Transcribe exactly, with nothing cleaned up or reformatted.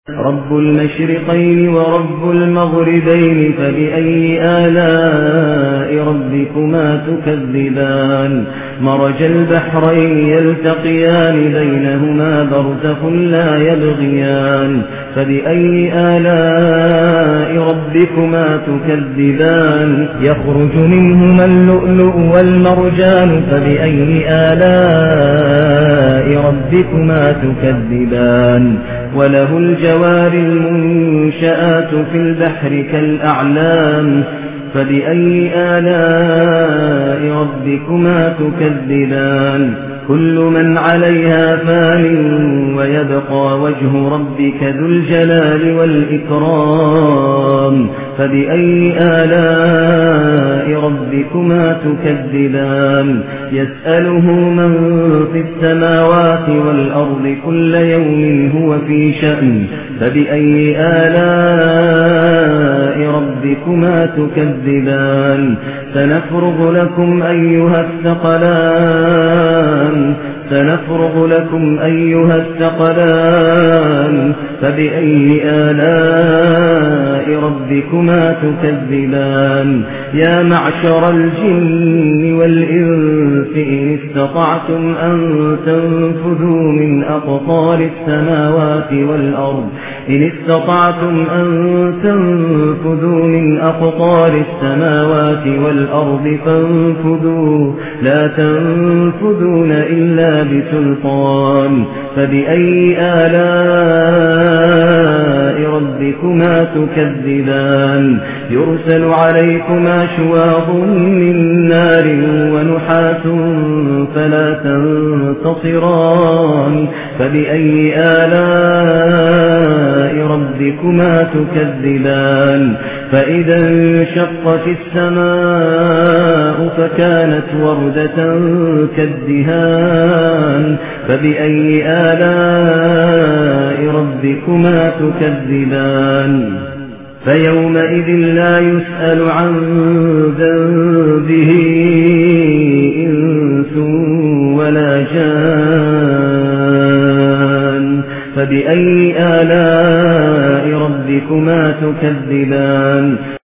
رب المشرقين ورب المغربين فبأي آلاء ربكما تكذبان مرج البحرين يلتقيان بينهما برزخ لا يبغيان فبأي آلاء ربكما تكذبان يخرج منهما اللؤلؤ والمرجان فبأي آلاء ربكما تكذبان وله الجوار المنشآت في البحر كالأعلام فبأي آلاء ربكما تكذبان كل من عليها فان ويبقى وجه ربك ذو الجلال والإكرام فبأي آلاء ربكما تكذبان يسأله من في السماوات والأرض كل يوم هو في شأن فبأي آلاء ربكما تكذبان سنفرغ لكم أيها الثقلان سنفرغ لكم أيها الثقلان فبأي آلاء ربكما تكذبان يا معشر الجن والإنس إن استطعتم أن تنفذوا من أقطار السماوات والأرض إن استطعتم أن تنفذوا من أقطار السماوات والأرض فانفذوا لا تنفذون إلا بسلطان فبأي آلاء ربكما تكذبان يرسل عليكما شواظ من نار ونحاس فلا تنتصران فبأي آلاء ربكما تكذبان فإذا انشقت السماء فكانت وردة كالدهان فبأي آلاء ربكما تكذبان فيومئذ لا يسأل عن ذنبه إنس ولا جان فبأي آلاء ربكما تكذبان